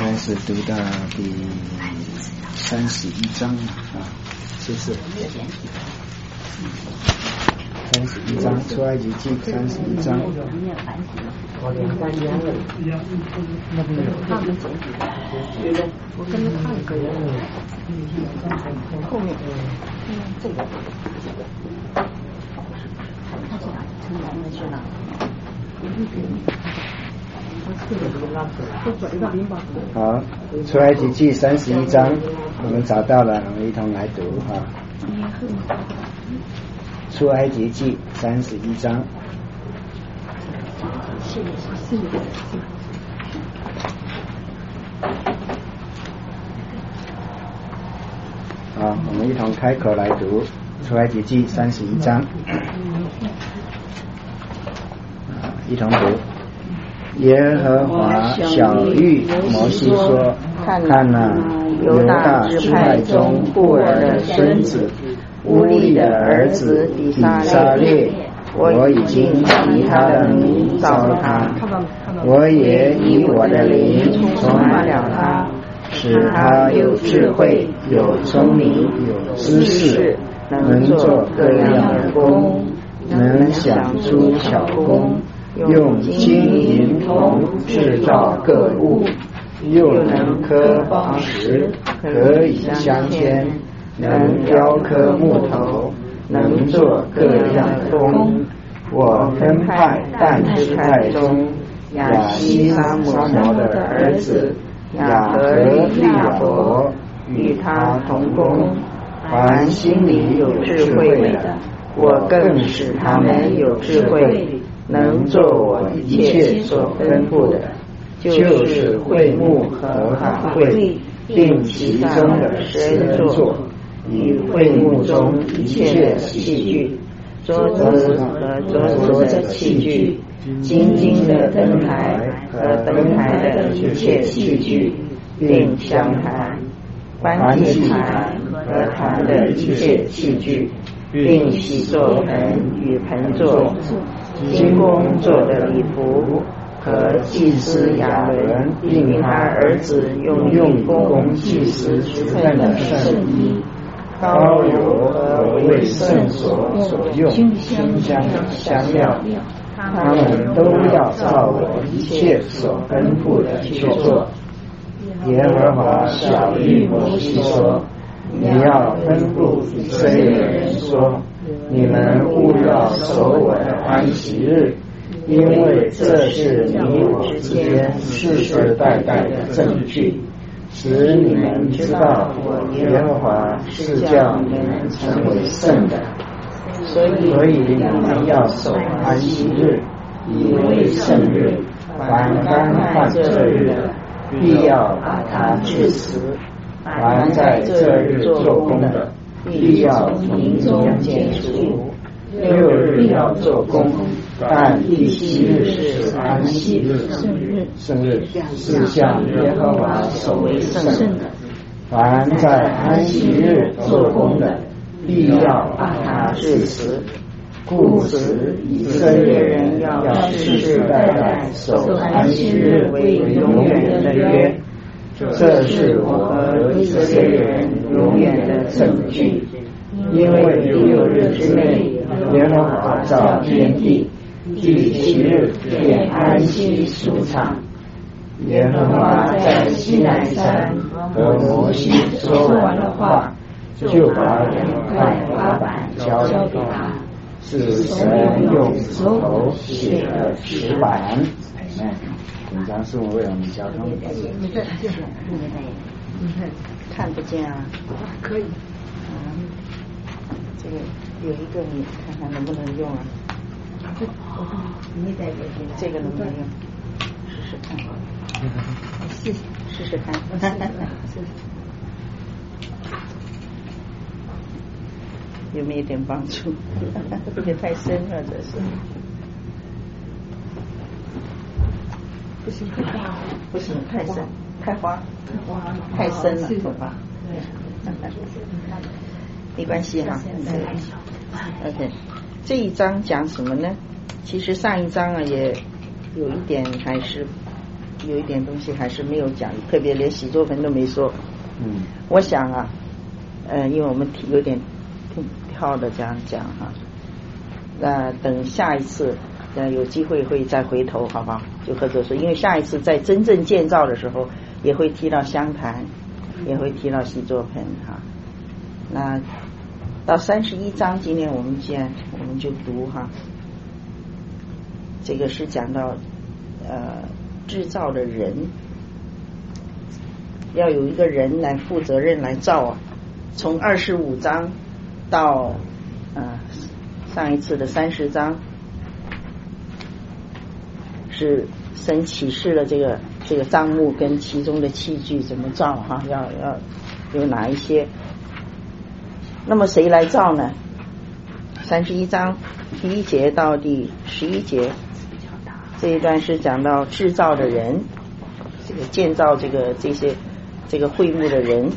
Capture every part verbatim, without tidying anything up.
开始读到第三十一章啊，是不是？三十一章，出埃及记三十一章。 我连三章了，那边有他们剪辑的，对的，我跟着看可以。后面，嗯，这个，这个，看去哪？从哪里去哪？ 好，出埃及记三十一章，我们找到了，我们一同来读哈。出埃及记三十一章。好，我们一同开口来读出埃及记三十一章。一同读。耶和华晓谕摩西说：看哪，犹大支派中布尔的孙子乌利的儿子以撒列，我已经以他的名召他，我也以我的灵充满了他，使他有智慧，有聪明，有知识，能做各样的工，能想出巧工，用金银铜制造各物，又能刻宝石，可以镶嵌，能雕刻木头，能做各样的工。我分派但支派中亚西沙摩的儿子亚和利亚伯与他同工，凡心里有智慧的，我更使他们有智慧，能做我一切所吩咐的，就是会幕和法会，并其中的十人座，与会幕中一切的器具，桌子和桌子的器具，金金的灯台和灯台的一切器具，并香坛、关节坛和坛的一切器具，并洗座盆与盆座，金工做的礼服和祭司亚伦并他儿子用用工祭司之分的圣衣，膏油和为圣所所用馨香的香料，他们都要照我一切所吩咐的去做。耶和华晓谕摩西说：你要吩咐以色列人说，你们务要守我的安息日，因为这是你我之间世世代代的证据，使你们知道我耶和华是叫你们成为圣的。所以所以你们要守安息日，以为圣日。凡干犯这日的，必要把他治死；凡在这日做工的，必要从中剪除。六日要做工，但第七日是安息日，圣日，圣日是向耶和华守为圣的。凡在安息日做工的，必要把他治死。故此，以色列人要世世代代守安息日为永远的约。这是我和以色列人永远的证据，因为六日之内，耶和华造天地，第七日便安息舒畅。耶和华在西奈山和摩西说完了话，就把两块法板交给他，是神用指头写的石板。紧张是为了我们交通。 你在这边，你看看不见啊？可以。嗯，这个有一个，你看看能不能用啊？这你在这边，这个能不能用？试试看。试试试看。有没有一点帮助？有点太深了，这是。不是太花，不是太深，太花，太深了，头发。没关系哈。OK， 这一章讲什么呢？其实上一章啊也有一点还是有一点东西还是没有讲，特别连洗作盆都没说。 嗯， 我想啊，呃，因为我们有点跳的这样讲哈，那等下一次呃有机会会再回头，好不好？就或者说，因为下一次在真正建造的时候，也会提到香坛，也会提到洗作盆哈。那到三十一章，今天我们既然我们就读哈，这个是讲到呃制造的人，要有一个人来负责任来造啊。从二十五章到呃上一次的三十章，是神启示了这个这个帐幕跟其中的器具怎么造哈，要要有哪一些。那么谁来造呢？三十一章第一节到第十一节这一段是讲到制造的人，这个建造这个这些这个会幕的人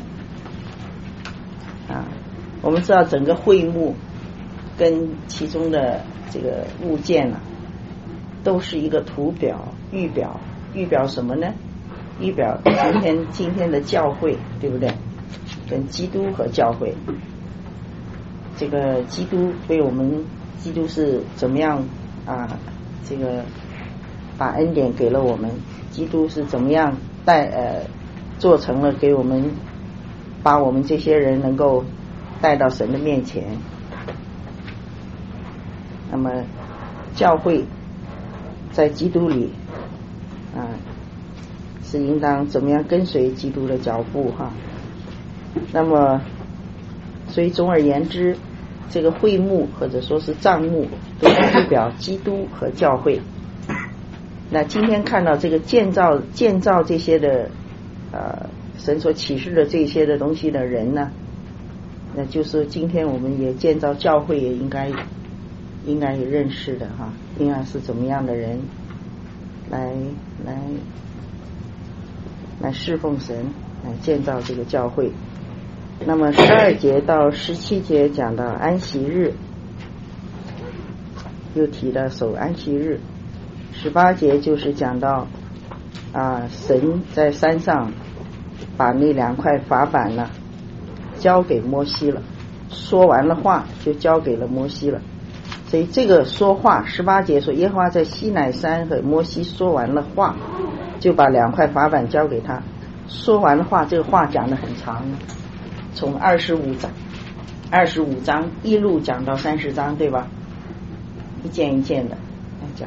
啊。我们知道整个会幕跟其中的这个物件啊，都是一个图表预表，预表什么呢？预表今天今天的教会，对不对？跟基督和教会。这个基督对我们，基督是怎么样啊？这个把恩典给了我们，基督是怎么样带呃做成了给我们，把我们这些人能够带到神的面前。那么教会在基督里啊，是应当怎么样跟随基督的脚步哈？那么所以总而言之，这个会幕或者说是帐幕都代表基督和教会。那今天看到这个建造建造这些的呃神所启示的这些的东西的人呢，那就是今天我们也建造教会也应该应该也认识的哈，应该是怎么样的人来来来侍奉神，来建造这个教会。那么十二节到十七节讲到安息日，又提到守安息日。十八节就是讲到啊，神在山上把那两块法板呢交给摩西了，说完了话就交给了摩西了。所以这个说话，十八节说耶和华在西乃山和摩西说完了话，就把两块法板交给他。说完了话，这个话讲得很长，从二十五章二十五章一路讲到三十章，对吧？一件一件的来讲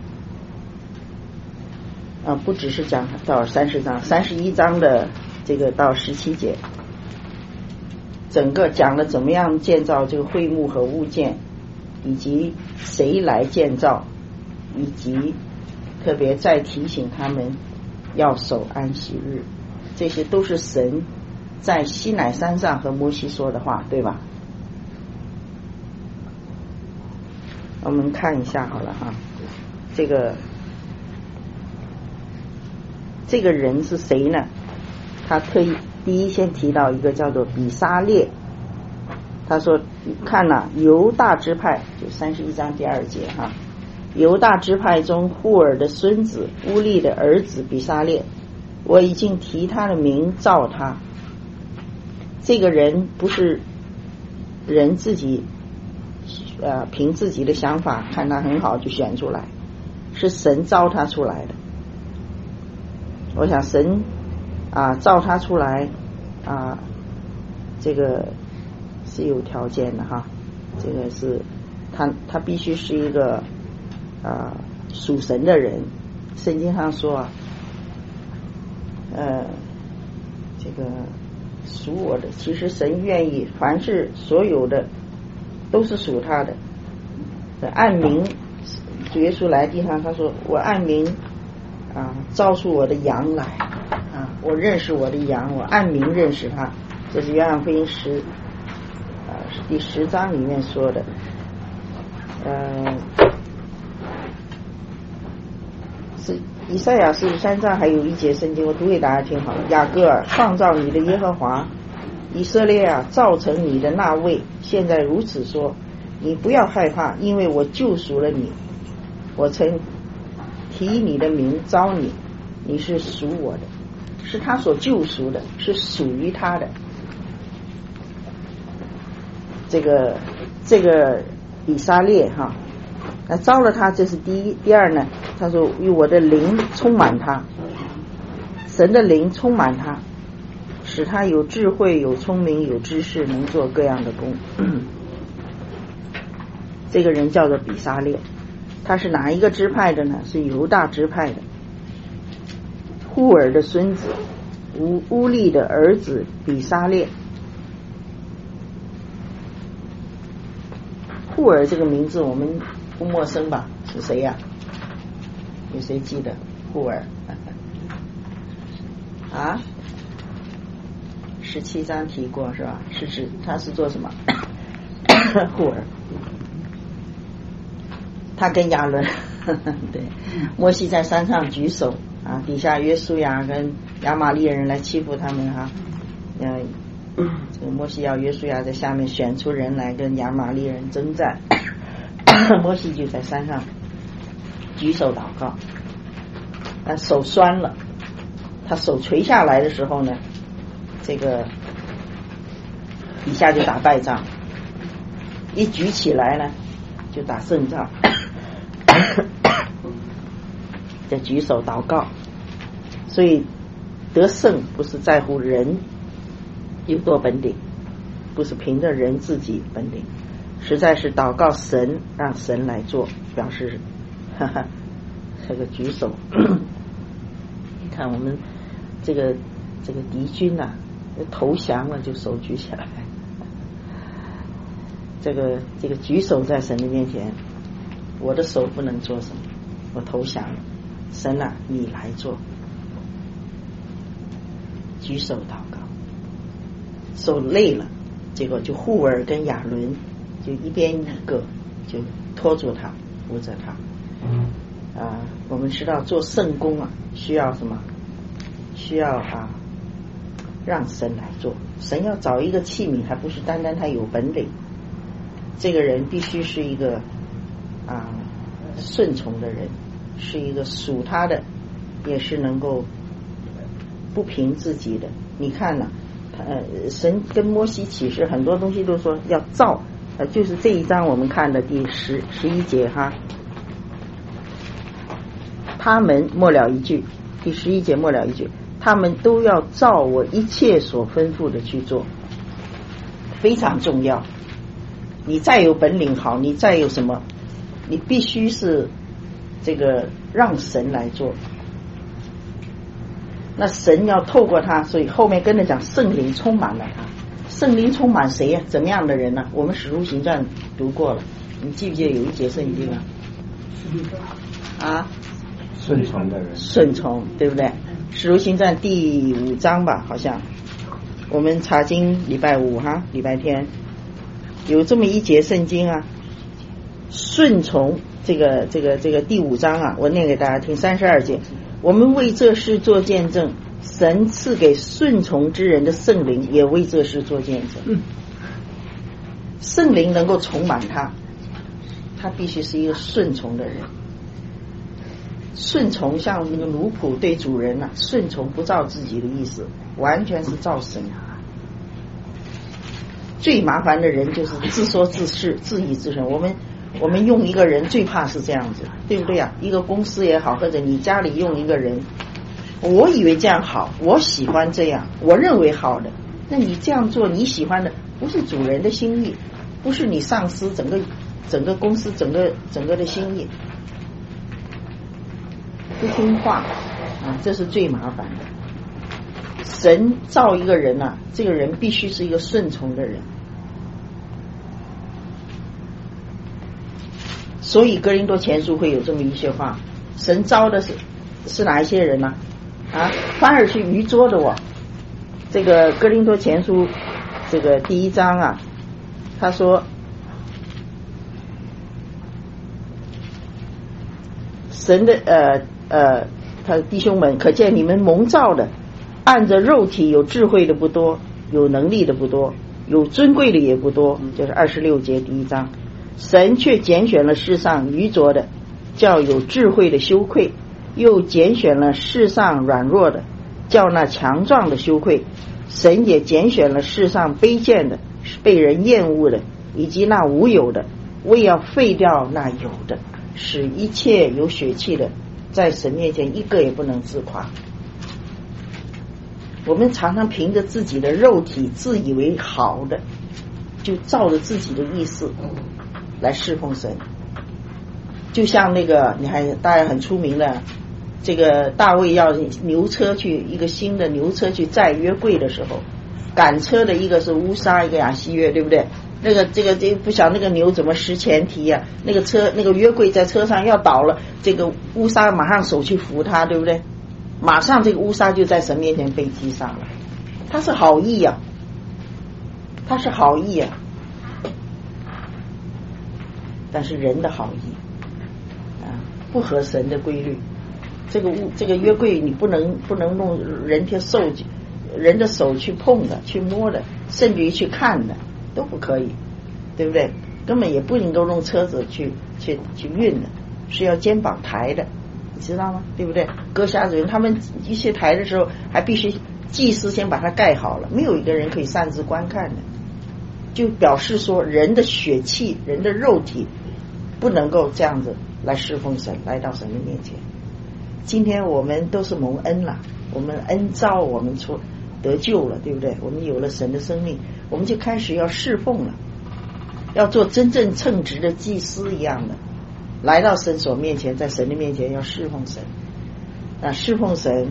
啊，不只是讲到三十章，三十一章的这个到十七节，整个讲了怎么样建造这个会幕和物件，以及谁来建造，以及特别再提醒他们要守安息日，这些都是神在西乃山上和摩西说的话，对吧？我们看一下好了哈，这个这个人是谁呢？他特意第一先提到一个叫做比撒列，他说看了犹大支派，就三十一章第二节哈，犹大支派中户尔的孙子乌利的儿子比撒列，我已经提他的名召他。这个人不是人自己呃凭自己的想法看他很好就选出来，是神召他出来的。我想神啊召他出来啊，这个是有条件的哈，这个是他他必须是一个啊属神的人。圣经上说啊，呃这个属我的，其实神愿意凡是所有的都是属他的。按名主耶稣来地上，他说我按名啊招出我的羊来啊，我认识我的羊，我按名认识他。这是约翰福音十啊第十章里面说的。呃是以赛亚四十三章还有一节圣经，我读给大家听好了。雅各尔，创造你的耶和华，以色列啊，造成你的那位，现在如此说，你不要害怕，因为我救赎了你，我曾提你的名招你， 你是属我的，是他所救赎的，是属于他的。这个这个以撒列哈，那招了他，这是第一。第二呢，他说与我的灵充满他，神的灵充满他，使他有智慧、有聪明、有知识，能做各样的工。这个人叫做比撒列，他是哪一个支派的呢？是犹大支派的，户尔的孙子，乌乌利的儿子比撒列。户尔这个名字我们不陌生吧？是谁呀、啊？有谁记得户尔？啊？十七章提过是吧？是指他是做什么？户尔。他跟亚伦，对，摩西在山上举手啊，底下约书亚跟亚玛力人来欺负他们哈、啊，呃，这个摩西要约书亚在下面选出人来跟亚玛力人征战，摩西就在山上举手祷告，但手酸了，他手垂下来的时候呢，这个底下就打败仗，一举起来呢就打胜仗。在举手祷告，所以得胜不是在乎人有多本领，不是凭着人自己本领，实在是祷告神，让神来做，表示哈哈这个举手。你看我们这个这个敌军啊，投降了就手举起来，这个这个举手在神的面前，我的手不能做什么，我投降了，神啊，你来做。举手祷告，手累了，结果就户尔跟亚伦就一边一个就拖住他，扶着他。啊，我们知道做圣工啊，需要什么？需要啊，让神来做。神要找一个器皿，还不是单单他有本领，这个人必须是一个啊顺从的人，是一个属他的，也是能够不凭自己的。你看呢、啊，呃，神跟摩西启示很多东西都说要照，呃，就是这一章我们看的第十十一节哈，他们末了一句，第十一节末了一句，他们都要照我一切所吩咐的去做，非常重要。你再有本领好，你再有什么，你必须是这个让神来做。那神要透过他，所以后面跟着讲圣灵充满了他。圣灵充满谁呀、啊？怎么样的人呢、啊？我们使徒行传读过了，你记不记得有一节圣经啊？啊， 顺从的人， 顺从，对不对？使徒行传第五章吧，好像我们查经礼拜五哈，礼拜天有这么一节圣经啊，顺从这个这个这个第五章啊，我念给大家听，三十二节。我们为这事做见证，神赐给顺从之人的圣灵也为这事做见证。圣灵能够充满他，他必须是一个顺从的人。顺从像那个奴仆对主人啊，顺从不照自己的意思，完全是照神。最麻烦的人就是自说自是、自以自顺。我们我们用一个人最怕是这样子，对不对啊？一个公司也好，或者你家里用一个人，我以为这样好，我喜欢这样，我认为好的，那你这样做你喜欢的不是主人的心意，不是你上司整个整个公司整个整个的心意，不听话啊，这是最麻烦的。神造一个人啊，这个人必须是一个顺从的人。所以哥林多前书会有这么一些话，神招的是是哪一些人呢、啊？啊，反而是愚拙的我。这个哥林多前书这个第一章啊，他说神的呃呃，他的弟兄们，可见你们蒙召的，按着肉体有智慧的不多，有能力的不多，有尊贵的也不多，就是二十六节第一章。神却拣选了世上愚拙的，叫有智慧的羞愧； 又拣选了世上软弱的，叫那强壮的羞愧。神也拣选了世上卑贱的，被人厌恶的，以及那无有的，为要废掉那有的，使一切有血气的在神面前一个也不能自夸。我们常常凭着自己的肉体自以为好的，就照着自己的意思来侍奉神。就像那个你还大家很出名的这个大卫要牛车去一个新的牛车去载约柜的时候，赶车的一个是乌撒，一个亚西约，对不对？那个这个这不晓得那个牛怎么识前蹄呀、啊？那个车那个约柜在车上要倒了，这个乌撒马上手去扶他，对不对？马上这个乌撒就在神面前被击杀了。他是好意呀、啊，他是好意呀、啊，但是人的好意啊，不合神的规律。这个物这个约柜你不能不能用人的手人的手去碰的去摸的，甚至于去看的都不可以，对不对？根本也不能够用车子去去去运的，是要肩膀抬的，你知道吗？对不对？割瞎子人他们一些抬的时候还必须祭司先把它盖好了，没有一个人可以擅自观看的，就表示说人的血气人的肉体不能够这样子来侍奉神，来到神的面前。今天我们都是蒙恩了，我们恩召我们出得救了，对不对？我们有了神的生命，我们就开始要侍奉了，要做真正称职的祭司一样的，来到神所面前，在神的面前要侍奉神。那侍奉神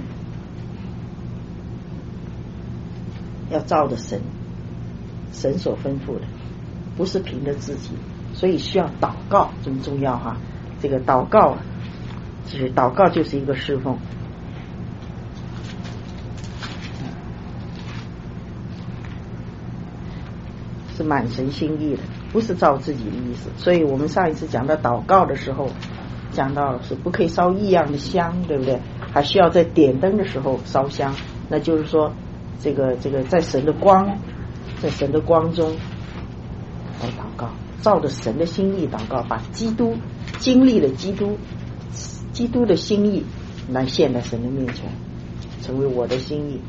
要照着神神所吩咐的，不是凭着自己，所以需要祷告，这么重要哈。这个祷告就是祷告就是一个侍奉，是满神心意的，不是照自己的意思。所以我们上一次讲到祷告的时候，讲到是不可以烧异样的香，对不对？还需要在点灯的时候烧香，那就是说这个这个在神的光在神的光中来祷告，照着神的心意祷告，把基督经历了基督基督的心意来献在神的面前，成为我的心意。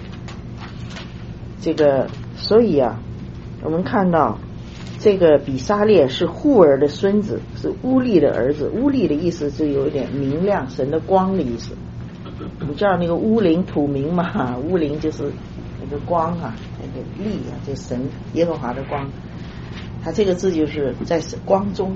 这个所以啊，我们看到这个比撒列是户尔的孙子，是乌利的儿子。乌利的意思是有一点明亮，神的光的意思。我们知道那个乌灵土明嘛，乌灵就是那个光啊，那个力啊，这神耶和华的光。他这个字就是在光中，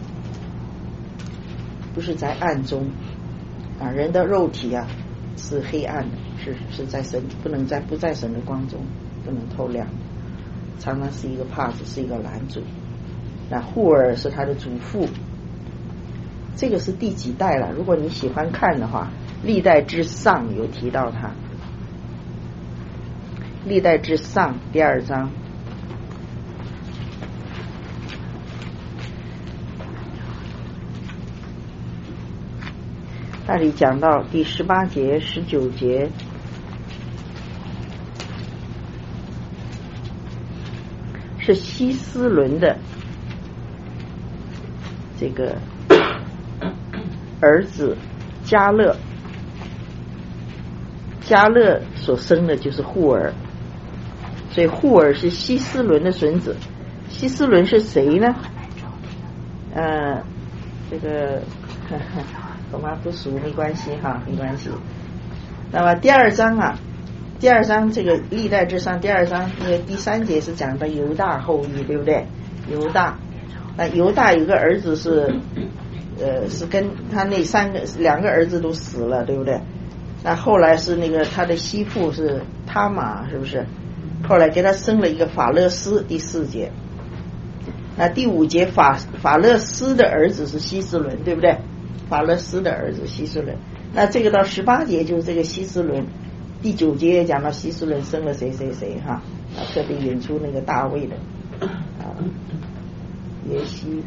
不是在暗中啊。人的肉体啊是黑暗的，是是在神不能在不在神的光中，不能透亮，常常是一个帕子，是一个拦阻。那户尔是他的祖父，这个是第几代了？如果你喜欢看的话，历代之上有提到他，历代之上第二章。那里讲到第十八节十九节，是希斯伦的这个儿子迦勒，迦勒所生的就是户尔，所以户尔是希斯伦的孙子。希斯伦是谁呢？呃，这个呵呵恐怕不熟，没关系哈，没关系。那么第二章啊，第二章这个历代之上，第二章那个第三节是讲的犹大后裔，对不对？犹大，那犹大有个儿子是，呃，是跟他那三个两个儿子都死了，对不对？那后来是那个他的媳妇是他玛，是不是？后来给他生了一个法勒斯，第四节。那第五节法法勒斯的儿子是希斯伦，对不对？法勒斯的儿子希斯伦。那这个到十八节就是这个希斯伦，第九节也讲到希斯伦生了谁谁谁哈，啊，特别引出那个大卫的啊耶西。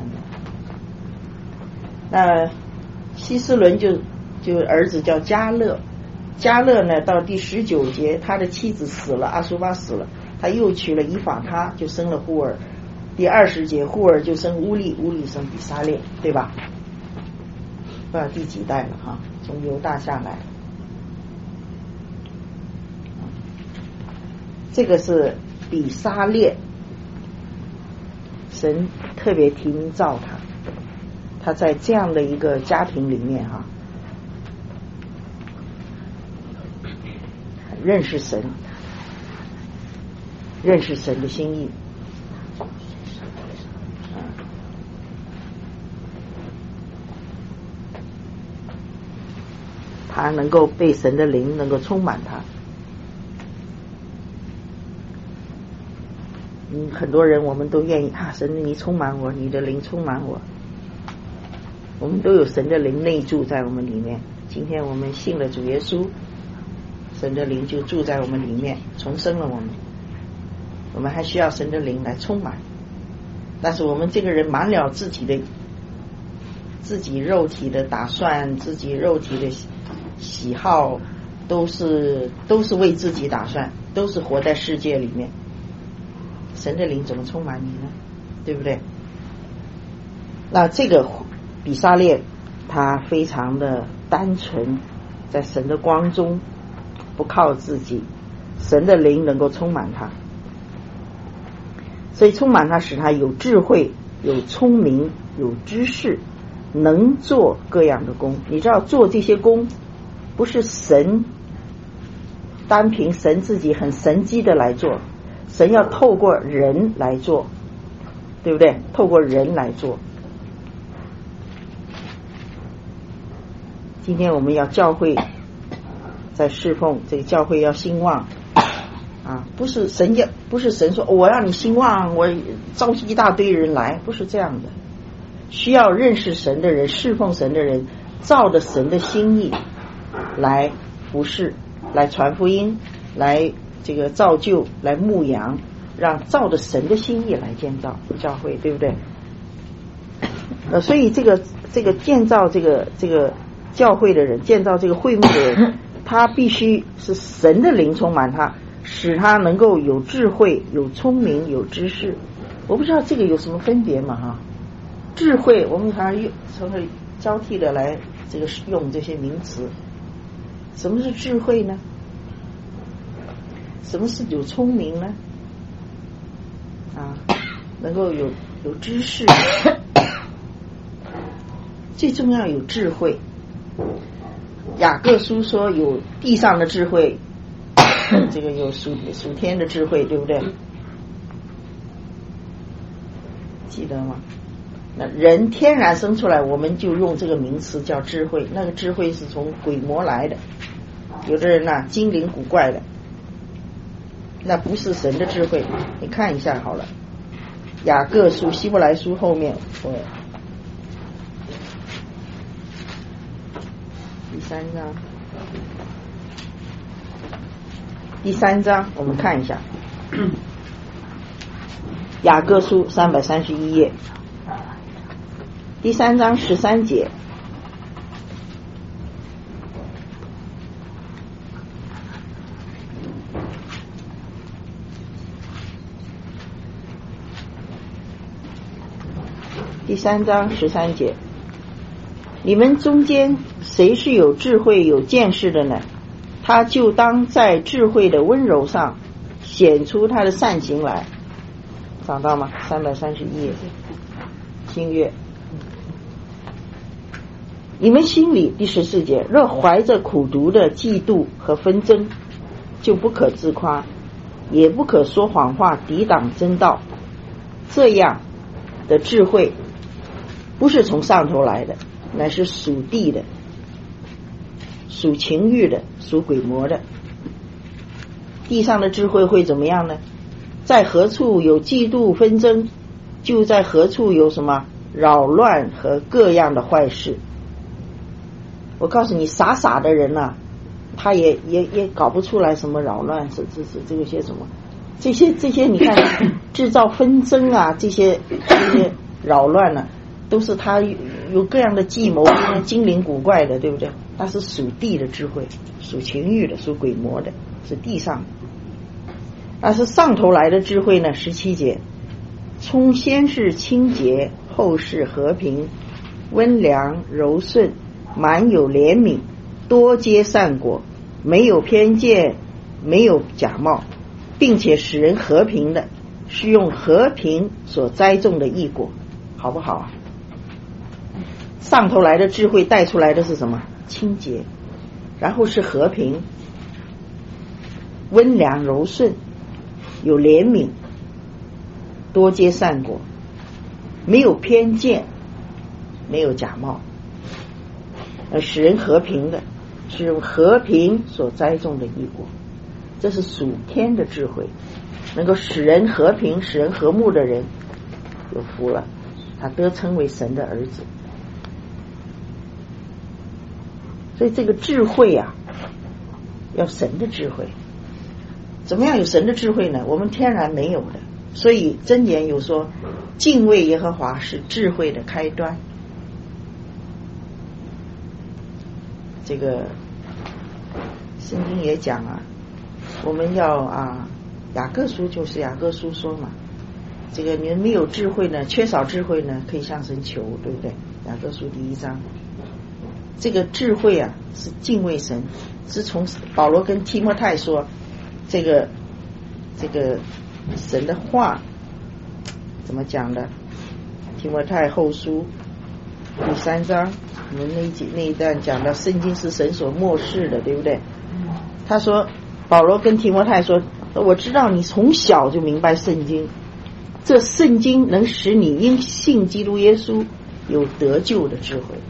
那希斯伦就就儿子叫迦勒，迦勒呢到第十九节他的妻子死了，阿苏巴死了，他又娶了以法他，就生了户尔。第二十节户尔就生乌利，乌利生比撒列，对吧？ 不知道第几代了哈，从犹大下来。这个是比沙列，神特别提名造他，他在这样的一个家庭里面哈，认识神，认识神的心意。他能够被神的灵能够充满他。嗯，很多人我们都愿意啊，神的你充满我，你的灵充满我。我们都有神的灵内住在我们里面。今天我们信了主耶稣，神的灵就住在我们里面，重生了我们。我们还需要神的灵来充满。但是我们这个人满了自己的自己肉体的打算，自己肉体的喜好，都是都是为自己打算，都是活在世界里面。神的灵怎么充满你呢？对不对？那这个比沙列他非常的单纯，在神的光中，不靠自己，神的灵能够充满他，所以充满他使他有智慧，有聪明，有知识，能做各样的工。你知道做这些工不是神单凭神自己很神机的来做，神要透过人来做，对不对？透过人来做。今天我们要教会在侍奉，这个教会要兴旺啊，不是神要，不是神说我让你兴旺，我召集一大堆人来，不是这样的。需要认识神的人，侍奉神的人，照着神的心意来服侍，来传福音，来这个造就，来牧养，让照着神的心意来建造教会，对不对？呃，所以这个这个建造这个这个教会的人，建造这个会幕的人，他必须是神的灵充满他，使他能够有智慧，有聪明，有知识。我不知道这个有什么分别嘛哈？智慧我们常用常常交替的来这个用这些名词。什么是智慧呢？什么是有聪明呢？啊，能够有有知识，最重要有智慧。雅各书说有地上的智慧，这个有属属天的智慧，对不对？记得吗？那人天然生出来，我们就用这个名词叫智慧，那个智慧是从鬼魔来的。有的人呐、啊，精灵古怪的，那不是神的智慧。你看一下好了，雅各书希伯来书后面我第三章第三章我们看一下雅各书三百三十一页第三章十三节，第三章十三节，你们中间谁是有智慧有见识的呢？他就当在智慧的温柔上显出他的善行来。找到吗？三百三十一页新约。你们心里第十四节，若怀着苦毒的嫉妒和纷争，就不可自夸，也不可说谎话抵挡真道。这样的智慧不是从上头来的，乃是属地的，属情欲的，属鬼魔的。地上的智慧会怎么样呢？在何处有嫉妒纷争，就在何处有什么扰乱和各样的坏事。我告诉你，傻傻的人啊，他也也也搞不出来什么扰乱，这这这这些什么，这些这些你看制造纷争啊，这些这些扰乱呢、啊，都是他有各样的计谋，精灵古怪的，对不对？他是属地的智慧，属情欲的，属鬼魔的，是地上的。但是上头来的智慧呢，十七节，从先是清洁，后是和平，温良柔顺， 满有怜悯，多结善果，没有偏见，没有假冒，并且使人和平的，是用和平所栽种的义果，好不好啊？上头来的智慧带出来的是什么？清洁，然后是和平，温良柔顺，有怜悯，多结善果，没有偏见，没有假冒，呃，使人和平的，是用和平所栽种的义果。这是属天的智慧，能够使人和平、使人和睦的人有福了，他得称为神的儿子。所以这个智慧啊，要神的智慧。怎么样有神的智慧呢？我们天然没有的。所以箴言有说，敬畏耶和华是智慧的开端。这个圣经也讲啊，我们要啊，雅各书就是雅各书说嘛，这个你们没有智慧呢，缺少智慧呢，可以向神求，对不对？雅各书第一章，这个智慧啊是敬畏神，是从保罗跟提摩太说，这个这个神的话怎么讲的？提摩太后书第三章，我们那一节那一段讲到圣经是神所默示的，对不对？他说保罗跟提摩太说，我知道你从小就明白圣经，这圣经能使你因信基督耶稣有得救的智慧。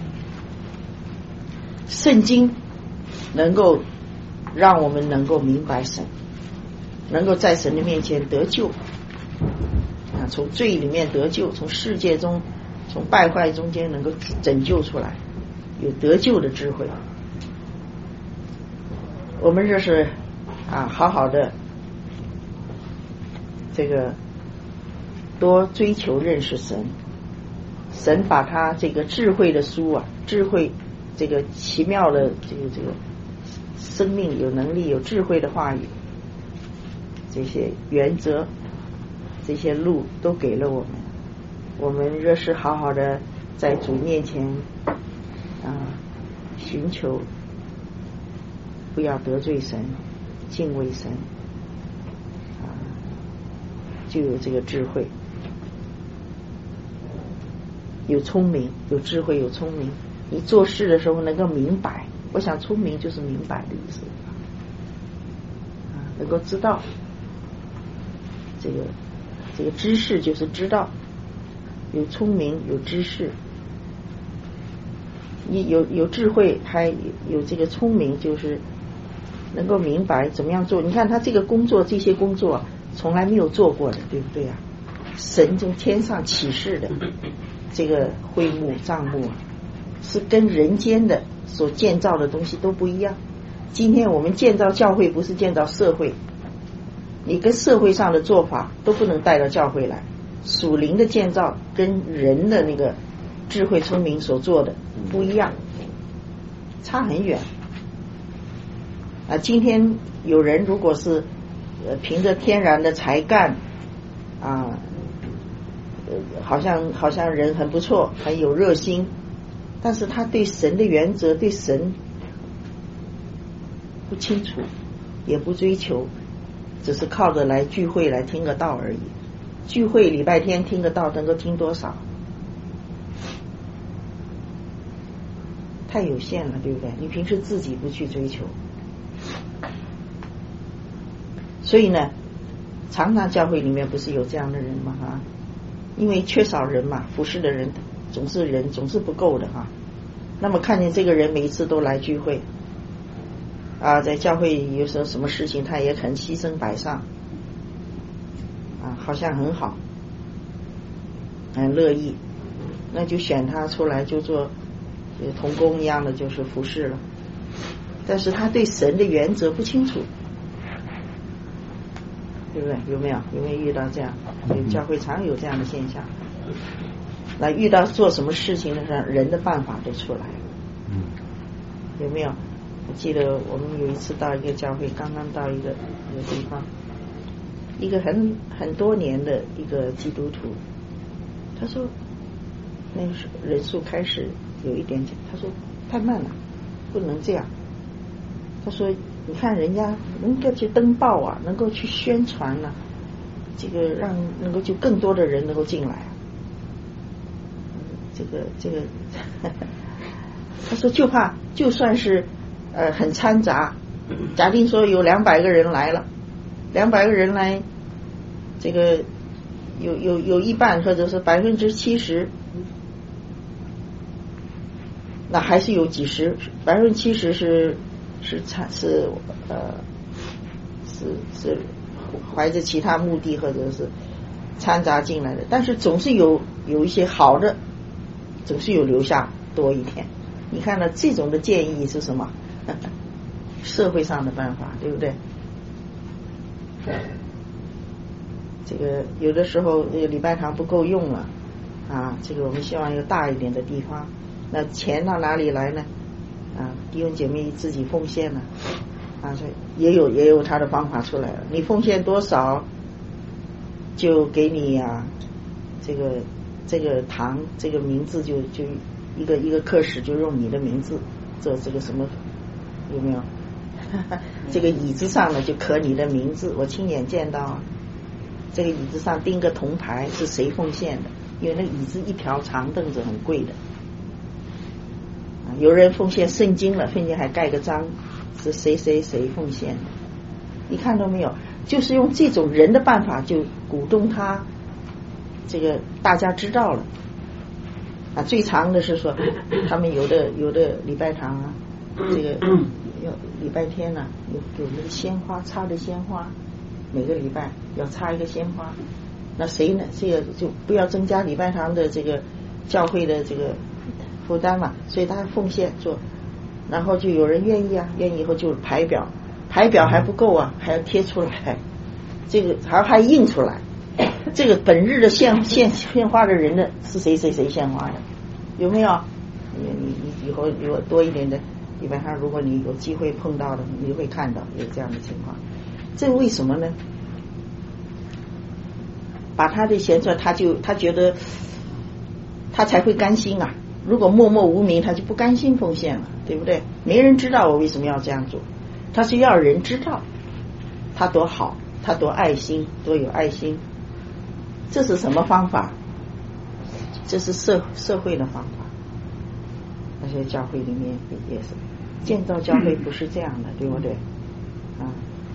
圣经能够让我们能够明白神，能够在神的面前得救啊，从罪里面得救，从世界中从败坏中间能够拯救出来，有得救的智慧。我们这是啊，好好的这个多追求认识神，神把他这个智慧的书啊，智慧这个奇妙的这个这个生命有能力有智慧的话语，这些原则这些路都给了我们。我们若是好好的在主面前啊寻求，不要得罪神，敬畏神啊，就有这个智慧，有聪明，有智慧，有聪明。你做事的时候能够明白，我想聪明就是明白的意思啊，能够知道这个这个知识就是知道，有聪明有知识，你有有智慧还有这个聪明，就是能够明白怎么样做。你看他这个工作，这些工作从来没有做过的，对不对啊？神从天上启示的这个会幕帐幕是跟人间的所建造的东西都不一样。今天我们建造教会不是建造社会，你跟社会上的做法都不能带到教会来。属灵的建造跟人的那个智慧聪明所做的不一样，差很远啊。今天有人如果是呃凭着天然的才干啊，呃好像好像人很不错，很有热心，但是他对神的原则对神不清楚，也不追求，只是靠着来聚会来听个道而已。聚会礼拜天听个道能够听多少？太有限了，对不对？你平时自己不去追求，所以呢，常常教会里面不是有这样的人吗？啊，因为缺少人嘛，服侍的人总是人总是不够的哈。那么看见这个人每一次都来聚会啊，在教会有时候什么事情他也肯牺牲摆上啊，好像很好，很乐意，那就选他出来就做同工一样的，就是服侍了。但是他对神的原则不清楚，对不对？有没有有没有遇到这样？教会常有这样的现象。那遇到做什么事情的时候，人的办法都出来了。有没有？我记得我们有一次到一个教会，刚刚到一个一个地方，一个很很多年的一个基督徒，他说那个人数开始有一点，他说太慢了，不能这样。他说你看人家能够去登报啊，能够去宣传啊，这个让能够就更多的人能够进来。这个这个呵呵他说就怕就算是呃很掺杂，假定说有两百个人来了，两百个人来，这个有有有一半或者是百分之七十，那还是有几十，百分之七十是是掺是呃是是怀着其他目的或者是掺杂进来的，但是总是有有一些好的，总是有留下多一点。你看呢，这种的建议是什么？社会上的办法，对不对？这个有的时候这个礼拜堂不够用了啊，这个我们希望有大一点的地方，那钱到哪里来呢？啊，弟兄姐妹自己奉献了啊，所以也有也有他的方法出来了。你奉献多少，就给你呀、啊，这个这个堂这个名字就就一个一个课室就用你的名字做这个什么，有没有？这个椅子上呢就刻你的名字，我亲眼见到啊。这个椅子上钉个铜牌是谁奉献的，因为那椅子一条长凳子很贵的。有人奉献圣经了，圣经还盖个章，是谁谁谁奉献的。你看到没有？就是用这种人的办法，就鼓动他，这个大家知道了。啊，最长的是说，他们有的有的礼拜堂啊，这个要礼拜天呢、啊，有有那个鲜花插的鲜花，每个礼拜要插一个鲜花。那谁呢？这个就不要增加礼拜堂的这个教会的这个负担嘛，所以他奉献做，然后就有人愿意啊，愿意以后就排表，排表还不够啊，还要贴出来，这个还还印出来，这个本日的献献献花的人的是谁谁谁献花的，有没有？你你你以后如果多一点的礼拜堂，如果你有机会碰到的，你会看到有这样的情况。这为什么呢？把他的献出来，他就他觉得他才会甘心啊。如果默默无名，他就不甘心奉献了，对不对？没人知道我为什么要这样做，他是要人知道他多好，他多爱心，多有爱心。这是什么方法？这是社社会的方法。那些教会里面也是，建造教会不是这样的，对不对？啊。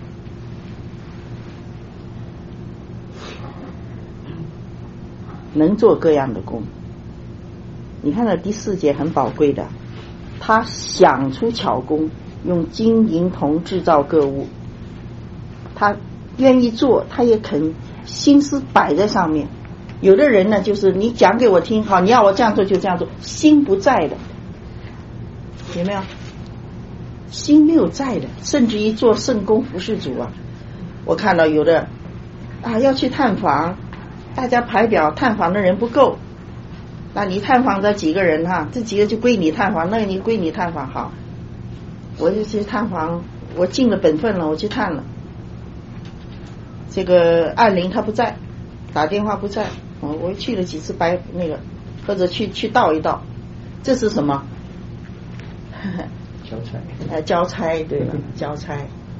能做各样的工。你看到第四节很宝贵的，他想出巧工，用金银铜制造各物，他愿意做，他也肯心思摆在上面。有的人呢，就是你讲给我听，好，你要我这样做就这样做，心不在的，有没有？心没有在的，甚至于做圣工服侍主啊，我看到有的啊要去探访，大家排表探访的人不够，那你探访这几个人哈，这几个就归你探访，那你归你探访，好，我就去探访，我尽了本分了，我去探了。这个按铃他不在，打电话不在，我我去了几次白那个，或者去去倒一倒，这是什么？ 交差。 呃，交差，对了，交差。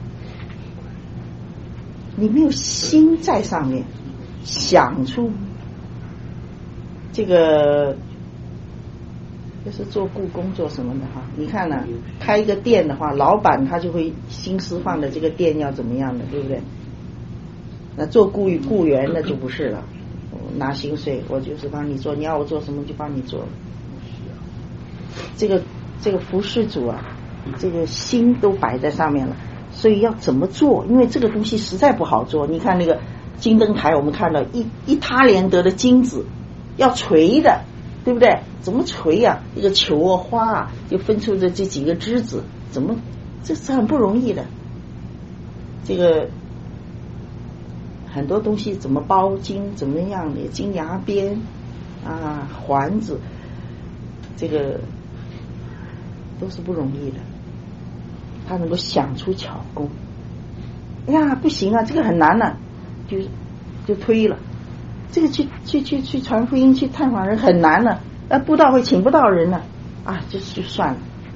你没有心在上面，想出这个，就是做故宫做什么的哈？你看呢、啊，开一个店的话，老板他就会心思放的这个店要怎么样的，对不对？那做雇雇员那就不是了，拿薪水，我就是帮你做，你要我做什么就帮你做。这个这个服侍主啊，这个心都摆在上面了，所以要怎么做？因为这个东西实在不好做。你看那个金灯台，我们看到一一他连得的金子，要锤的，对不对？怎么锤啊？一个球啊花啊，就分出的这几个枝子，怎么这是很不容易的。这个很多东西怎么包金，怎么样的金牙边啊环子，这个都是不容易的。他能够想出巧工，哎呀不行啊，这个很难了、啊，就就推了。这个去去去去传福音去探访人很难了、啊，呃布道会请不到人了啊，就就算了。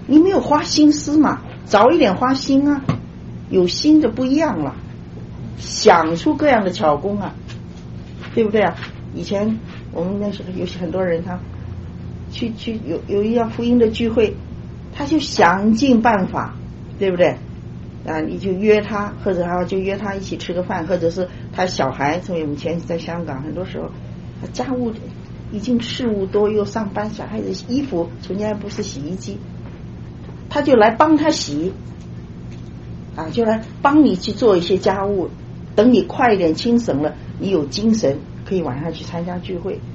你没有花心思嘛，早一点花心啊，有心就不一样了，想出各样的巧工啊，对不对啊？以前我们那时候有很多人，他去去有有一样福音的聚会，他就想尽办法，对不对啊？你就约他，或者他就约他一起吃个饭，或者是他小孩，从我们以前在香港，很多时候家务已经事务多，又上班，小孩子衣服从家不是洗衣机，他就来帮他洗啊，就来帮你去做一些家务，等你快一点清醒了，你有精神可以晚上去参加聚会，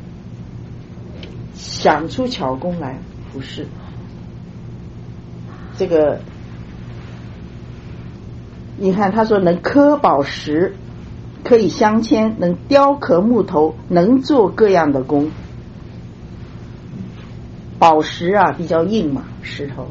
想出巧工来服侍。这个你看他说能刻宝石，可以镶嵌，能雕刻木头，能做各样的工。宝石啊比较硬嘛，石头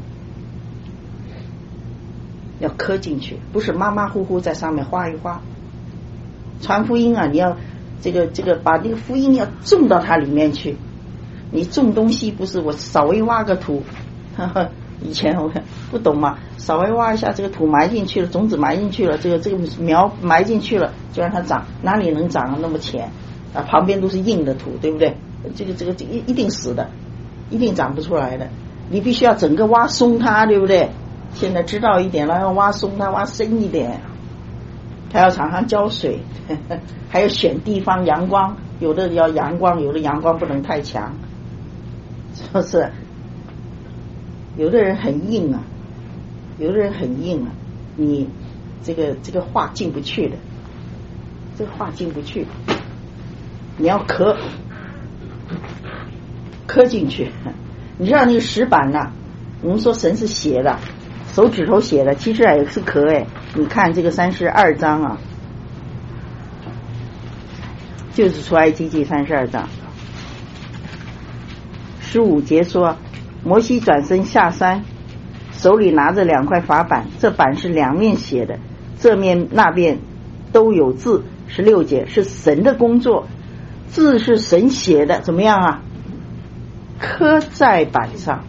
要刻进去，不是马马虎虎在上面画一画。传福音啊，你要这个这个把这个福音要种到它里面去。你种东西不是我稍微挖个土，呵呵，以前我不懂嘛，稍微挖一下这个土埋进去了，种子埋进去了，这个这个苗埋进去了，就让它长，哪里能长那么浅啊？旁边都是硬的土，对不对？这个这个一一定死的，一定长不出来的。你必须要整个挖松它，对不对？现在知道一点了，要挖松它，挖深一点，还要常常浇水，呵呵，还要选地方阳光，有的要阳光，有的阳光不能太强，是不是？有的人很硬啊，有的人很硬啊，你这个这个话进不去的，这个话进不去，你要刻刻进去。你知道那个石板呐、啊，我们说神是写的，手指头写的，其实也是刻哎。你看这个三十二章啊，就是出埃及记三十二章十五节说，摩西转身下山，手里拿着两块法板，这板是两面写的，这面那边都有字。十六节是神的工作，字是神写的，怎么样啊？刻在板上。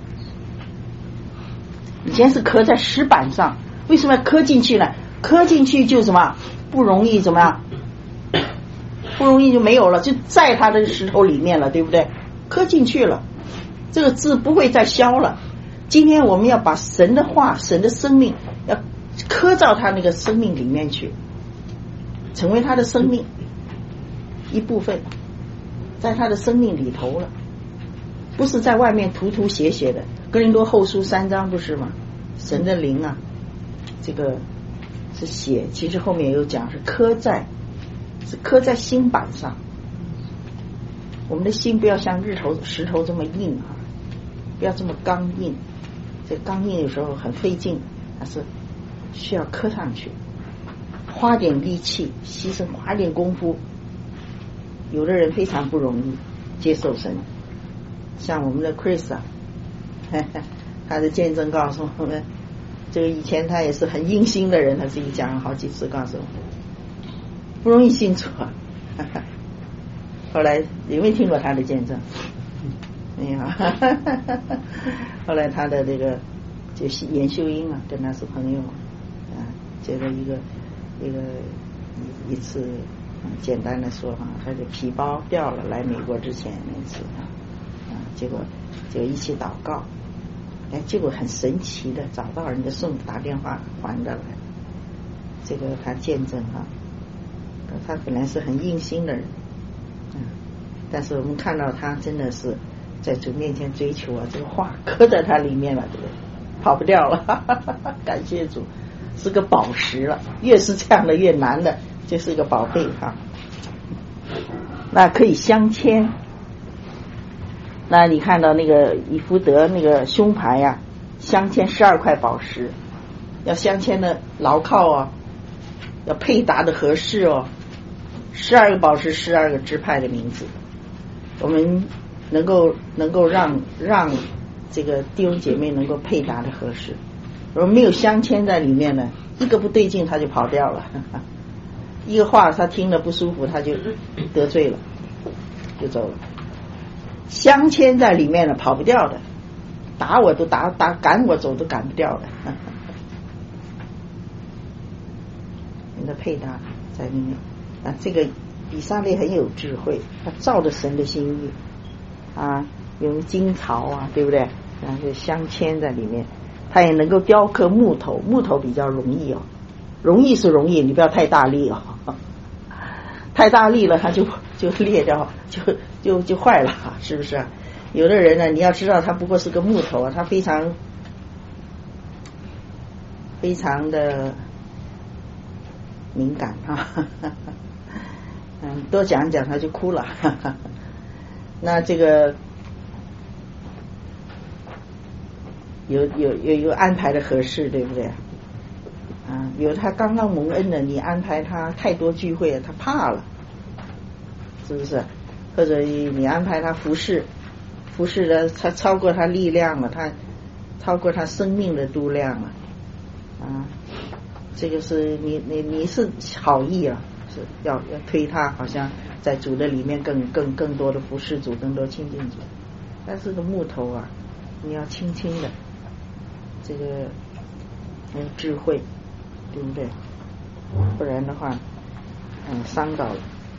以前是刻在石板上，为什么要刻进去呢？刻进去就什么不容易，怎么样？不容易就没有了，就在它的石头里面了，对不对？刻进去了，这个字不会再消了。今天我们要把神的话，神的生命要刻到他那个生命里面去，成为他的生命一部分，在他的生命里头了，不是在外面涂涂写写的。哥林多后书三章不是吗？神的灵啊，这个是写，其实后面有讲是刻在，是刻在心板上。我们的心不要像日头石头这么硬啊，不要这么刚硬。这刚硬有时候很费劲，但是需要刻上去，花点力气，牺牲花点功夫。有的人非常不容易接受神，像我们的 Chris 啊，呵呵，他的见证告诉我们，这个以前他也是很硬心的人，他自己讲了好几次，告诉我不容易信主啊。呵呵，后来有没有听过他的见证？没有。后来他的这个就是严秀英啊，跟他是朋友啊，结果一个一个一次、啊、简单的说哈，他的皮包掉了，来美国之前那次啊，啊结果就一起祷告，哎，结果很神奇的找到人家送打电话还的来，这个他见证哈、啊，他本来是很硬心的人，嗯、啊，但是我们看到他真的是在主面前追求啊，这个话刻在他里面了，对不对？跑不掉了，哈哈哈哈，感谢主，是个宝石了。越是这样的越难的，就是一个宝贝哈。那可以镶嵌。那你看到那个以弗得那个胸牌呀、啊，镶嵌十二块宝石，要镶嵌的牢靠哦，要配搭的合适哦。十二个宝石，十二个支派的名字，我们能够能够让让这个弟兄姐妹能够配搭的合适。如果没有镶嵌在里面呢，一个不对劲他就跑掉了，呵呵，一个话他听了不舒服他就得罪了，就走了。镶嵌在里面了跑不掉的， 打我都打打赶我走都赶不掉了。你的配搭在里面啊，这个比萨列很有智慧，他照着神的心意啊，用金槽啊，对不对？然后镶嵌在里面，他也能够雕刻木头，木头比较容易哦，容易是容易，你不要太大力哦，太大力了它就就裂掉，就就就坏了，是不是啊？有的人呢，你要知道他不过是个木头啊，他非常非常的敏感啊，嗯，多讲讲他就哭了。那这个有有有有安排的合适，对不对？啊，比如他刚刚蒙恩了，你安排他太多聚会，他怕了，是不是？或者你安排他服侍，服侍的他超过他力量了，他超过他生命的度量了，啊。这个是你你你是好意啊，是要要推他，好像在主的里面更更更多的服侍主，更多亲近主。但是个木头啊，你要轻轻的，这个有智慧，对不对？不然的话，嗯，伤到了。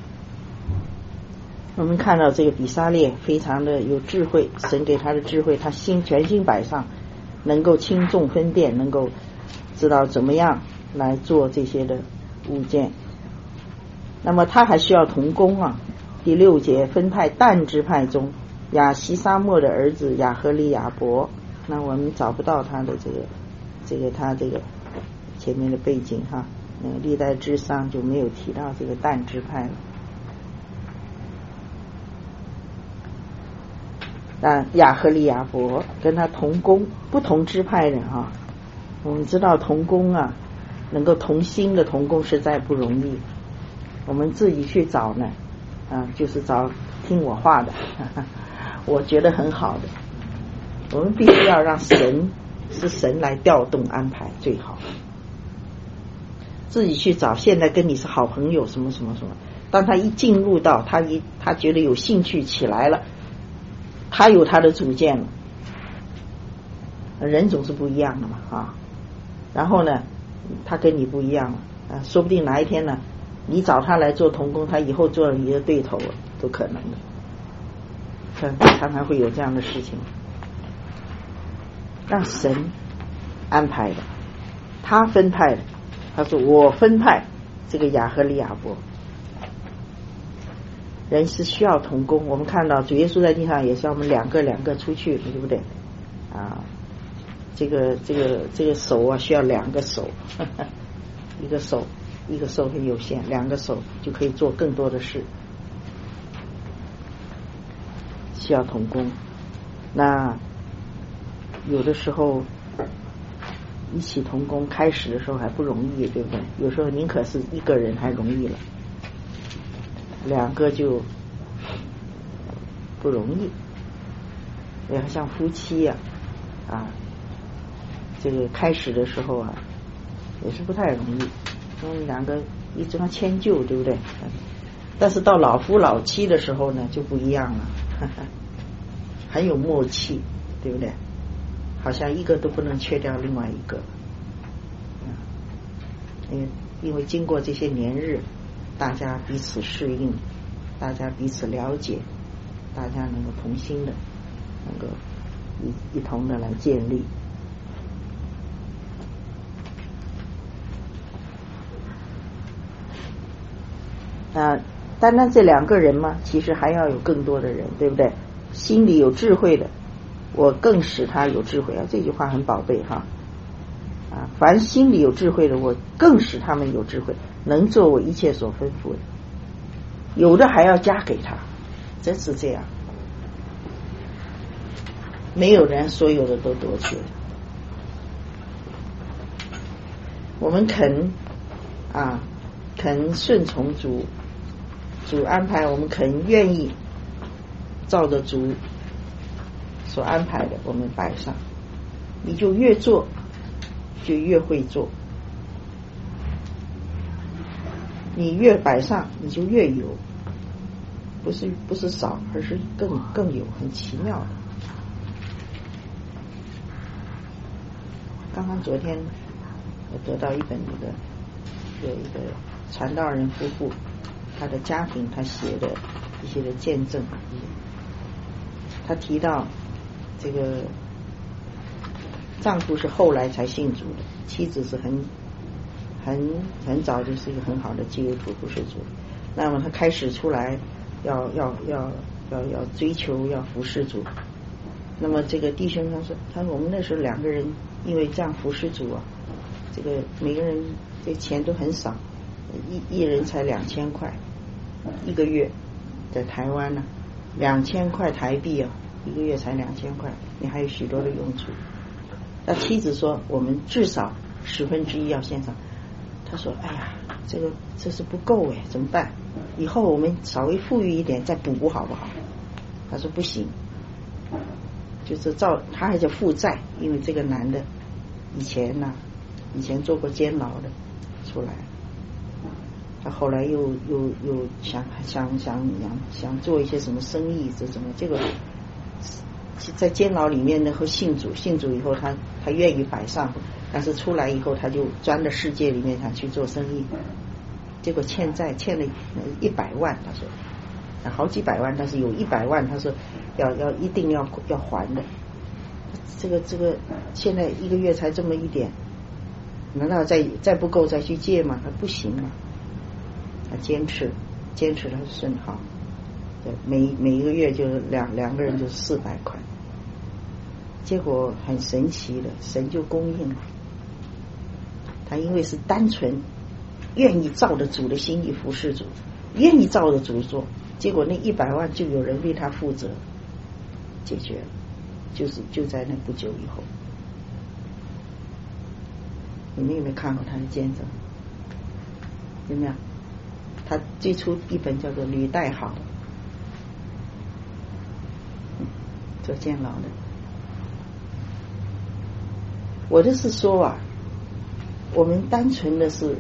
我们看到这个比萨列非常的有智慧，神给他的智慧，他心全心摆上，能够轻重分辨，能够知道怎么样来做这些的物件。那么他还需要同工啊。第六节，分派但支派中亚西沙末的儿子亚和利亚伯。那我们找不到他的这个这个他这个前面的背景哈，那个历代志上就没有提到这个但支派了。但亚和利亚伯跟他同工，不同支派的哈。我们知道同工啊，能够同心的同工实在不容易。我们自己去找呢，啊，就是找听我话的，呵呵，我觉得很好的。我们必须要让神是神来调动安排最好。自己去找，现在跟你是好朋友，什么什么什么。当他一进入到他一他觉得有兴趣起来了，他有他的主见了。人总是不一样的嘛啊。然后呢，他跟你不一样了啊，说不定哪一天呢，你找他来做同工，他以后做了你的对头了，都可能的。常常常会有这样的事情。让神安排的，他分派的。他说我分派这个亚和利亚伯。人是需要同工，我们看到主耶稣在地上也是我们两个两个出去，对不对啊？这个这个这个手啊，需要两个手，呵呵，一个手一个手很有限，两个手就可以做更多的事，需要同工。那有的时候一起同工，开始的时候还不容易，对不对？有时候宁可是一个人还容易了，两个就不容易。也像夫妻呀、啊，啊，这个开始的时候啊，也是不太容易，因为两个一直要迁就，对不对？但是到老夫老妻的时候呢，就不一样了，呵呵，很有默契，对不对？好像一个都不能缺掉另外一个。因为因为经过这些年日，大家彼此适应，大家彼此了解，大家能够同心的，能够一一同的来建立。啊，单单这两个人嘛，其实还要有更多的人，对不对？心里有智慧的，我更使他有智慧啊！这句话很宝贝哈。啊，凡心里有智慧的，我更使他们有智慧，能做我一切所吩咐的。有的还要加给他，真是这样。没有人所有的都夺去了。我们肯啊，肯顺从主，主安排，我们肯愿意照着主所安排的，我们摆上，你就越做就越会做，你越摆上你就越有，不是不是少，而是更更有，很奇妙的。 刚刚昨天我得到一本那个有一个传道人夫妇他的家庭他写的一些的见证，他提到这个丈夫是后来才信主的，妻子是很很很早就是一个很好的基督徒服侍主，那么他开始出来要要要要要追求要服侍主，那么这个弟兄他说，他说我们那时候两个人因为这样服侍主啊，这个每个人这钱都很少，一一人才两千块一个月，在台湾呢、啊，两千块台币啊，一个月才两千块，你还有许多的用处。那妻子说，我们至少十分之一要献上。他说，哎呀，这个这是不够哎，怎么办？以后我们稍微富裕一点再补好不好？他说不行，就是照他还叫负债，因为这个男的以前呢、啊，以前做过监牢的出来。他后来又又又想想想想想做一些什么生意，这什么这个在监牢里面呢，和信主，信主以后他他愿意摆上，但是出来以后他就钻到世界里面想去做生意，结果欠债欠了一百万，他说好几百万，但是有一百万他说要要一定要要还的，这个这个现在一个月才这么一点，难道再再不够再去借吗？他不行啊。他坚持，坚持他是顺好，对，每每一个月就两两个人就四百块，结果很神奇的，神就供应了。他因为是单纯愿意照着主的心意服侍主，愿意照着主做，结果那一百万就有人为他负责，解决了，就是就在那不久以后。你们有没有看过他的见证？有没有？他最初一本叫做《履带好》，做监牢的。我就是说啊，我们单纯的是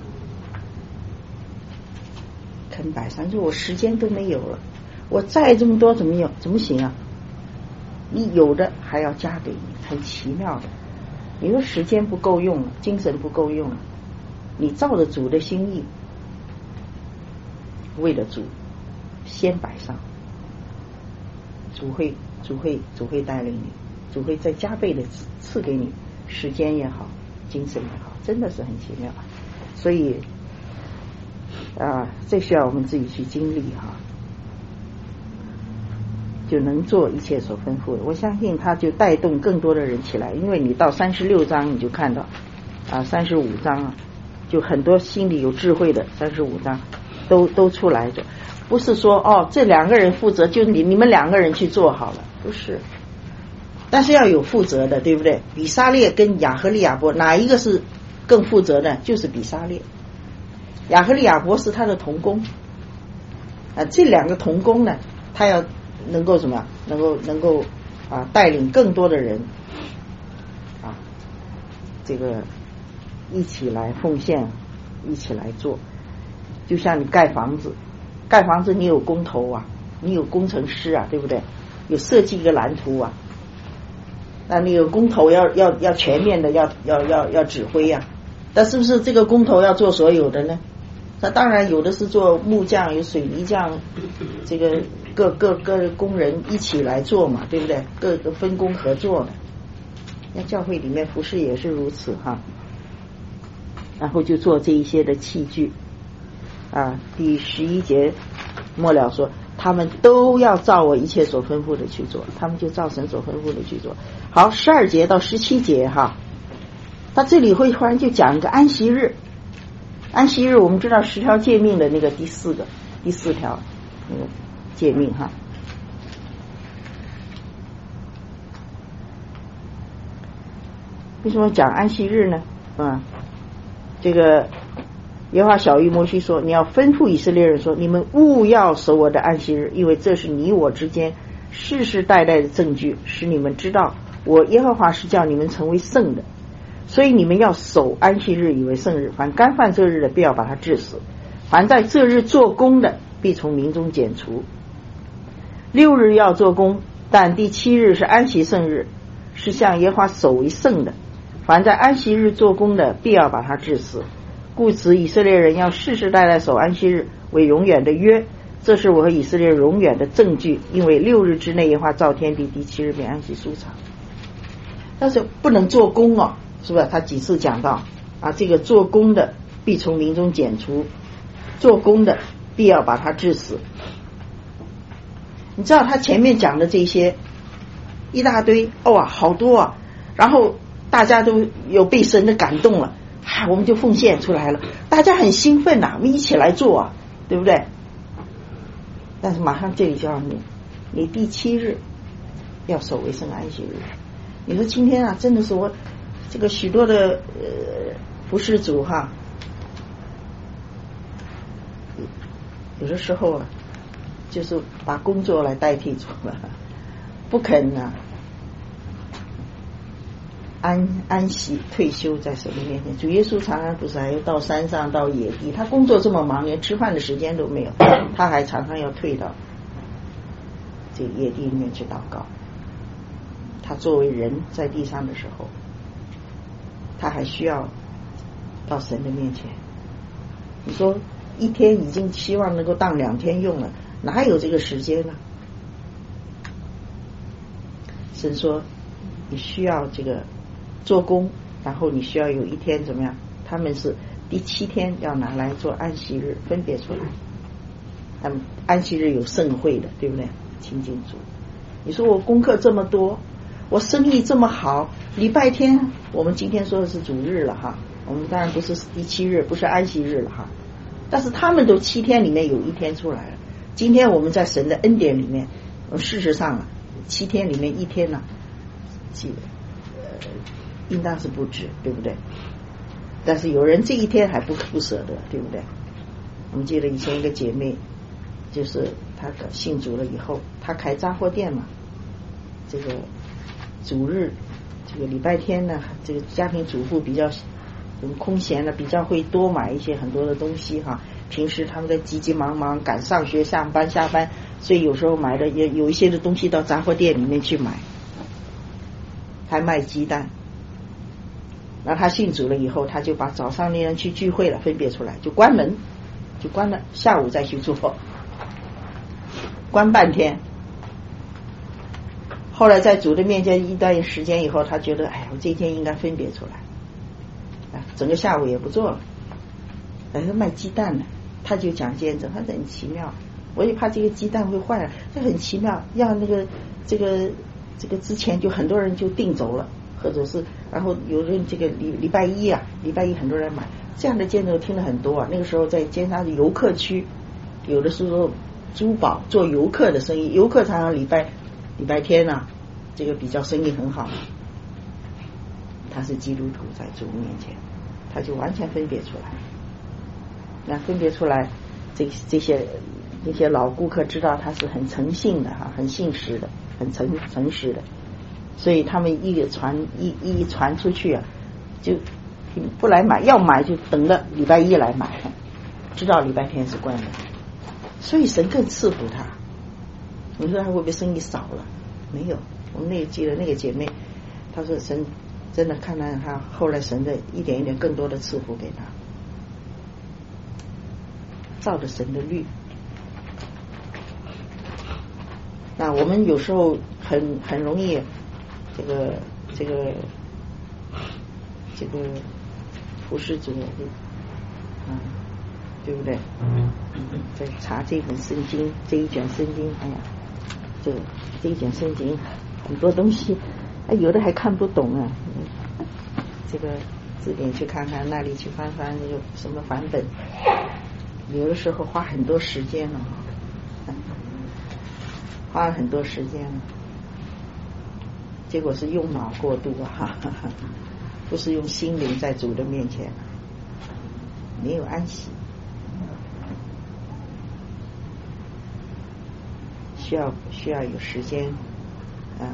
肯摆上，就我时间都没有了，我再这么多怎么有怎么行啊？你有的还要加给你，很奇妙的。你说时间不够用了，精神不够用了，你照着主的心意。为了主先摆上，主会主会主会带领你，主会再加倍的赐给你时间也好，精神也好，真的是很奇妙。所以啊，这需要我们自己去经历哈，就能做一切所吩咐的。我相信他就带动更多的人起来，因为你到三十六章你就看到啊，三十五章啊，就很多心里有智慧的三十五章。都都出来着，不是说哦，这两个人负责，就你你们两个人去做好了，不是。但是要有负责的，对不对？比沙列跟亚和利亚伯哪一个是更负责的？就是比沙列。亚和利亚伯是他的同工啊，这两个同工呢，他要能够什么？能够能够啊，带领更多的人啊，这个一起来奉献，一起来做。就像你盖房子，盖房子你有工头啊，你有工程师啊，对不对？有设计一个蓝图啊，那你有工头要要要全面的要要要要指挥啊，但是不是这个工头要做所有的呢？那当然有的是做木匠，有水泥匠，这个各各各工人一起来做嘛，对不对？各个分工合作的。那教会里面服侍也是如此哈，然后就做这一些的器具。啊，第十一节末了说，他们都要照我一切所吩咐的去做，他们就照神所吩咐的去做。好，十二节到十七节哈，他这里会突然就讲一个安息日。安息日我们知道十条诫命的那个第四个第四条那个诫命哈。为什么讲安息日呢？啊，这个耶和华晓谕摩西说，你要吩咐以色列人说，你们务要守我的安息日，因为这是你我之间世世代代的证据，使你们知道我耶和华是叫你们成为圣的。所以你们要守安息日以为圣日，凡干犯这日的必要把他治死，凡在这日做工的必从民中剪除。六日要做工，但第七日是安息圣日，是向耶和华守为圣的。 凡在安息日做工的，必要把他治死。故此以色列人要世世代代守安息日为永远的约，这是我和以色列永远的证据。因为六日之内耶和华造天地，第七日便安息舒畅。但是不能做工哦，是不是？他几次讲到啊，这个做工的必从民中剪除，做工的必要把他治死。你知道他前面讲的这些一大堆哦，好多啊，然后大家都有被神的感动了，啊，我们就奉献出来了，大家很兴奋呐、啊，我们一起来做啊，对不对？但是马上这里就要你，你第七日要守为圣安息日。你说今天啊，真的是我这个许多的呃服事主哈，有的时候啊，就是把工作来代替主了，不肯啊安安息退休在神的面前。主耶稣常常不是还要到山上到野地，他工作这么忙，连吃饭的时间都没有，他还常常要退到这个野地里面去祷告。他作为人在地上的时候，他还需要到神的面前。你说一天已经希望能够当两天用了，哪有这个时间呢？神说你需要这个做工，然后你需要有一天怎么样？他们是第七天要拿来做安息日，分别出来。他们安息日有盛会的，对不对？亲近主。你说我功课这么多，我生意这么好，礼拜天我们今天说的是主日了哈，我们当然不是第七日，不是安息日了哈。但是他们都七天里面有一天出来了。今天我们在神的恩典里面，事实上啊，七天里面一天呢、啊，记得呃，应当是不止，对不对？但是有人这一天还不不舍得，对不对？我们记得以前一个姐妹，就是她信主了以后，她开杂货店嘛，这个主日，这个礼拜天呢，这个家庭主妇比较空闲了，比较会多买一些很多的东西哈。平时他们在急急忙忙赶上学、上班、下班，所以有时候买的也有一些的东西到杂货店里面去买，还卖鸡蛋。然后他信主了以后，他就把早上那人去聚会了分别出来，就关门，就关了，下午再去做，关半天。后来在主的面前一段时间以后，他觉得哎，我这一天应该分别出来，整个下午也不做了。哎，卖鸡蛋呢，他就讲见证，他很奇妙。我也怕这个鸡蛋会坏了，这很奇妙。要那个这个这个之前就很多人就订走了，或者是然后有人这个礼礼拜一啊，礼拜一很多人买这样的见证，听了很多啊。那个时候在尖沙咀游客区，有的是说珠宝做游客的生意，游客常常礼拜礼拜天啊，这个比较生意很好。他是基督徒，在主面前，他就完全分别出来。那分别出来，这这些这些老顾客知道他是很诚信的哈，很信实的，很诚诚实的，所以他们一传一一传出去啊，就不来买，要买就等着礼拜一来买，知道礼拜天是关的，所以神更赐福他。你说他会不会生意少了？没有，我们那个记得那个姐妹，她说神真的看到她后来神的一点一点更多的赐福给她。照着神的律，那我们有时候很很容易，这个这个这个服侍主，嗯，对不对？嗯，在查这本圣经，这一卷圣经，哎呀，这这一卷圣经很多东西，哎，有的还看不懂啊。这个字典去看看，那里去翻翻，有什么版本？有的时候花很多时间了，花了很多时间了，结果是用脑过度啊，不是用心灵在主的面前，没有安息，需要需要有时间啊，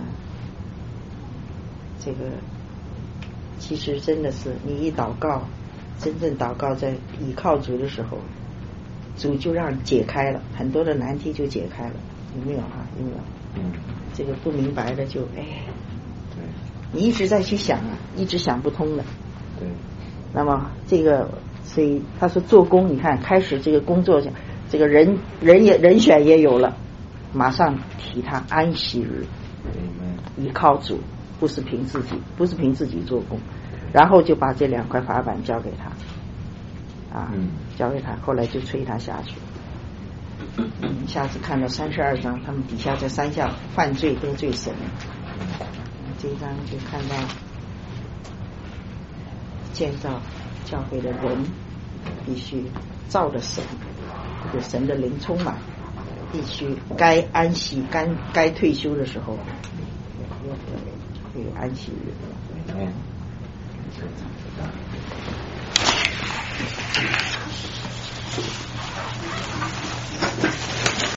这个其实真的是你一祷告，真正祷告在倚靠主的时候，主就让解开了，很多的难题就解开了，有没有哈？有没有？嗯，这个不明白的就哎，对， 你一直在去想啊，一直想不通的。 对。 那么这个，所以他说做工，你看开始这个工作，这个人人也人选也有了，马上提他安息日，依靠主，不是凭自己，不是凭自己做工，然后就把这两块法板交给他，啊，嗯、交给他，后来就催他下去。嗯，下次看到三十二章，他们底下这三项犯罪得罪神，这一章就看到建造教会的人必须照着神，有神的灵充满，必须该安息、该该退休的时候，会有安息日。嗯。